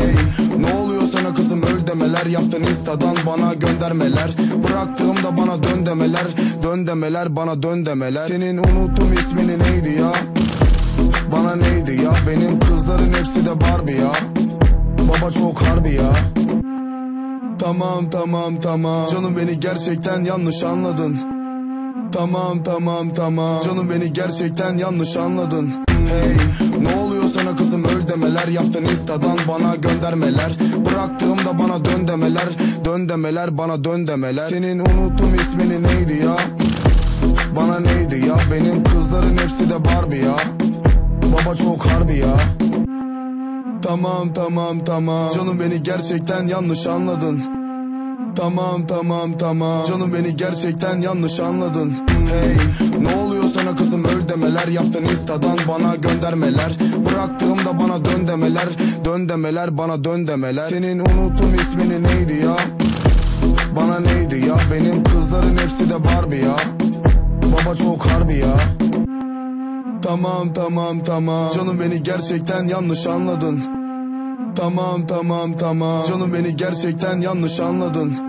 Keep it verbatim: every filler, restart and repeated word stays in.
Hey, ne oluyor sana kızım, öl demeler. Yaptın instadan bana göndermeler. Bıraktığımda bana dön demeler. Dön demeler, bana dön demeler. Senin unuttum ismini neydi ya? Bana neydi ya? Benim kızların hepsi de Barbie ya. Baba çok harbi ya. Tamam tamam tamam canım, beni gerçekten yanlış anladın. Tamam tamam tamam canım, beni gerçekten yanlış anladın. Hey, ne oluyor sana kızım, öl demeler. Yaptın instadan bana göndermeler. Bıraktığımda bana dön demeler. Dön demeler, bana dön demeler. Senin unuttum ismini neydi ya? Bana neydi ya? Benim kızların hepsi de Barbie ya. Baba çok harbi ya. Tamam tamam tamam canım, beni gerçekten yanlış anladın. Tamam tamam tamam canım, beni gerçekten yanlış anladın. Hey, ne oluyor sana kızım, öl demeler. Yaptın instadan bana göndermeler. Bıraktığımda bana dön demeler. Dön demeler, bana dön demeler. Senin unuttum ismini neydi ya? Bana neydi ya? Benim kızların hepsi de Barbie ya. Baba çok harbi ya. Tamam tamam tamam canım, beni gerçekten yanlış anladın. Tamam tamam tamam canım, beni gerçekten yanlış anladın.